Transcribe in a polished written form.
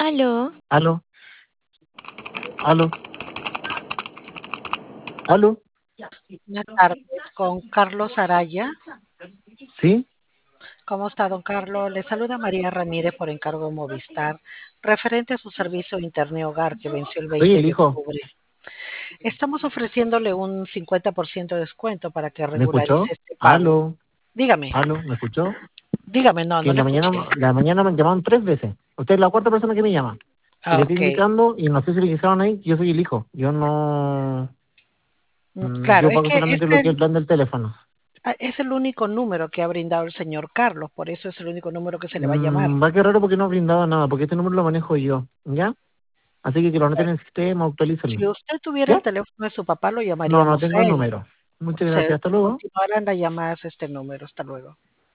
Aló, Aló, aló, aló. Buenas tardes, con Carlos Araya. ¿Sí? ¿Cómo está, don Carlos? Le saluda María Ramírez por encargo de Movistar, referente a su servicio de Internet Hogar que venció el Soy 20 el de hijo. octubre. Estamos ofreciéndole un 50% de descuento para que ¿Me regularice escuchó? este pago. Aló, Dígame, aló, ¿me escuchó? dígame, no, Que no en le escuché. la mañana me han llamado 3 veces. Usted es la cuarta persona que me llama. Y le Ah, estoy ok. indicando, y no sé si le dijeron ahí, que yo soy el hijo. Claro, Yo pago solamente lo que es el plan del teléfono. es el único número que ha brindado el señor Carlos, por eso es el único número que se le va a llamar. Va que raro porque no brindaba nada, porque este número lo manejo yo, ¿ya? Así que lo anoten en el sistema, Si actualícenlo. usted tuviera el ¿Ya? teléfono de su papá, lo No llamaríamos tengo a el él. número. Muchas Se gracias, hasta luego. continuarán las llamadas a este número. Hasta luego.